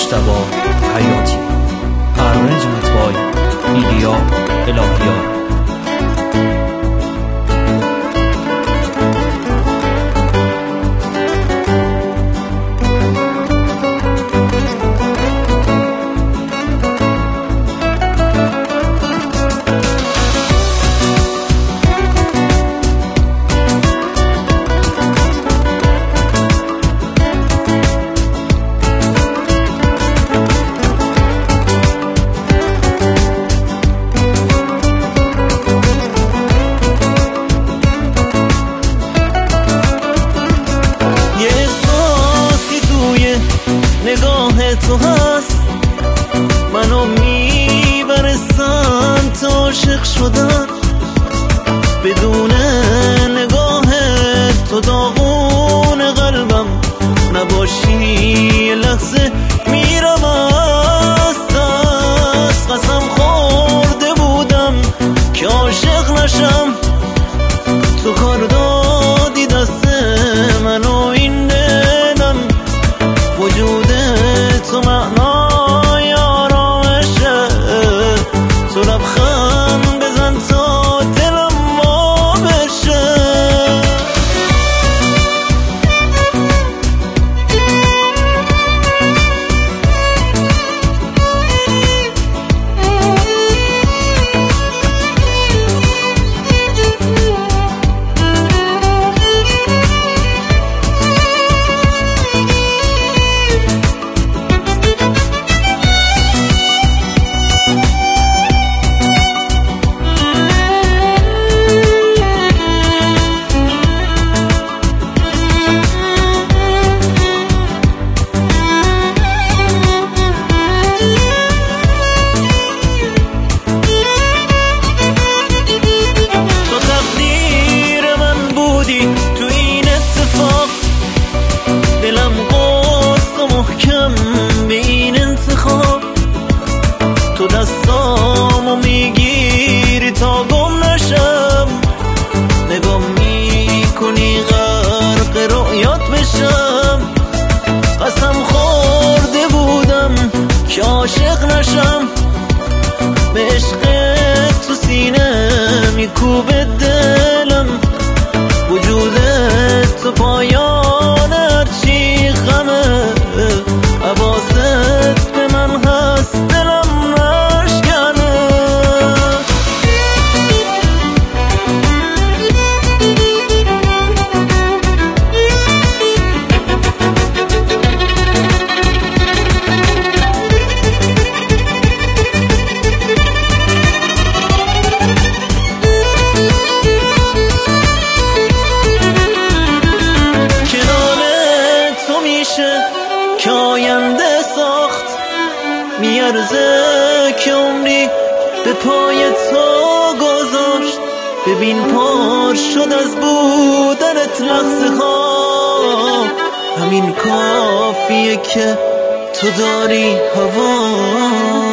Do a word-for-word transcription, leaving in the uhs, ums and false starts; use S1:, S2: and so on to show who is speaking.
S1: مجتبی حیاتی. arrangement by ایلیا الهیار.
S2: نگاه تو هست منو میبره سمت عاشق شدن، بدون نگاه تو داغون قلبم نباشی یه لحظه میرم از دست. قسم خورده بودم که عاشق نشم، تو کار دادی دست منو این دلم، وجود تو معنای آرامشه، تو لبخند بزن تا دلم وا بشه. تو این اتفاق دلم قصد و محکم به این انتخاب، تو دستامو میگیری تا گم نشم، نگاه میکنی غرق رؤیات بشم. قسم خورده بودم که عاشق نشم، به عشق تو سینه میکوبه دلم، وجود تو پایان هرچی غمه، حواست به من هست دلم نشکنه. که آینده ساخت میارزه که عمری به پای تو گذاشت، ببین پر شد از بودنت لحظه ها، همین کافیه که تو داری هوا.